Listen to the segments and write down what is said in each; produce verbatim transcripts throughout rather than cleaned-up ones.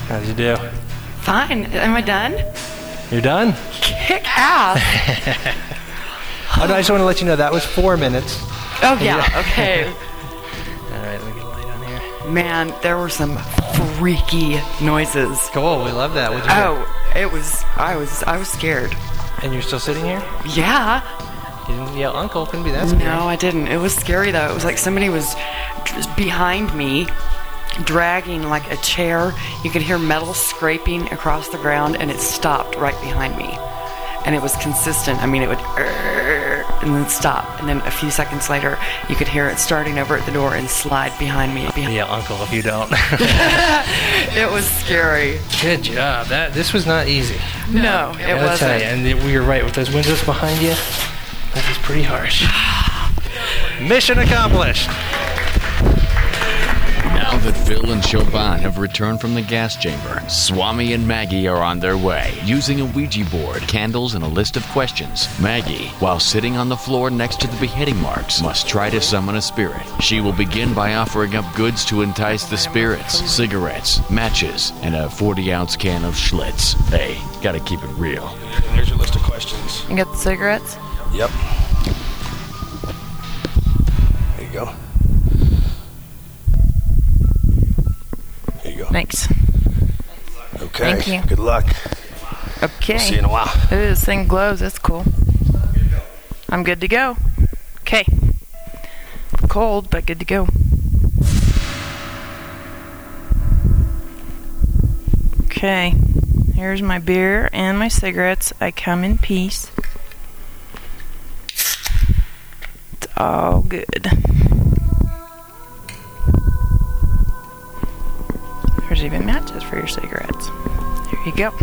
How did you do? Fine. Am I done? You're done? Kick ass. Oh, no, I just want to let you know that was four minutes. Oh, yeah. Okay. All right, let me get a light on here. Man, there were some freaky noises. Cool, we love that. What'd you Oh, it was, I was, I was scared. hear? And you're still sitting here? Yeah. You didn't yell uncle, couldn't be that scary. No, I didn't. It was scary, though. It was like somebody was just behind me, dragging like a chair. You could hear metal scraping across the ground, and it stopped right behind me. And it was consistent. I mean, it would, and then stop. And then a few seconds later, you could hear it starting over at the door and slide behind me. Yeah, uncle, if you don't. It was scary. Good job. That This was not easy. No, it I gotta tell wasn't. you, and it, we were right with those windows behind you. That was pretty harsh. Mission accomplished. Now that Phil and Chauvin have returned from the gas chamber, Swami and Maggie are on their way. Using a Ouija board, candles, and a list of questions, Maggie, while sitting on the floor next to the beheading marks, must try to summon a spirit. She will begin by offering up goods to entice the spirits: cigarettes, matches, and a forty-ounce can of Schlitz. Hey, gotta keep it real. And here's your list of questions. You got the cigarettes? Yep. There you go. Here you go. Thanks. Okay. Thank you. Good luck. Okay. See you in a while. Ooh, this thing glows. That's cool. I'm good to go. Okay. Cold, but good to go. Okay. Here's my beer and my cigarettes. I come in peace. It's all good. There's even matches for your cigarettes. Here you go.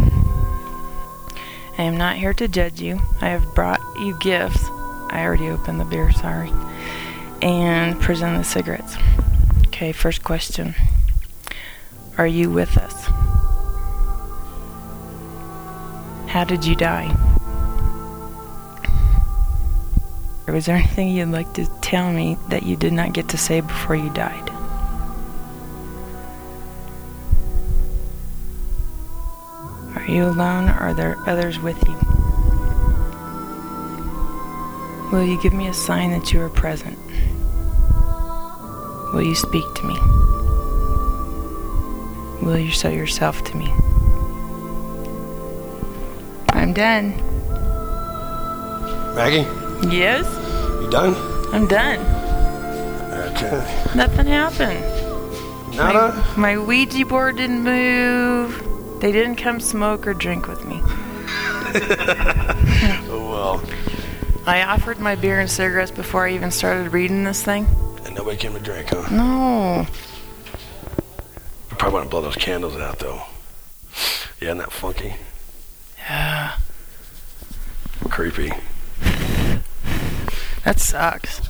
I am not here to judge you. I have brought you gifts. I already opened the beer, sorry. And present the cigarettes. Okay, first question. Are you with us? How did you die? Or was there anything you'd like to tell me that you did not get to say before you died? Are you alone, or are there others with you? Will you give me a sign that you are present? Will you speak to me? Will you show yourself to me? I'm done. Maggie, Yes? you done? I'm done. Okay. Nothing happened. Nada? My, my Ouija board didn't move. They didn't come smoke or drink with me. Oh, well. I offered my beer and cigarettes before I even started reading this thing. And nobody came to drink, huh? No. I probably want to blow those candles out, though. Yeah, isn't that funky? Yeah. Creepy. That sucks.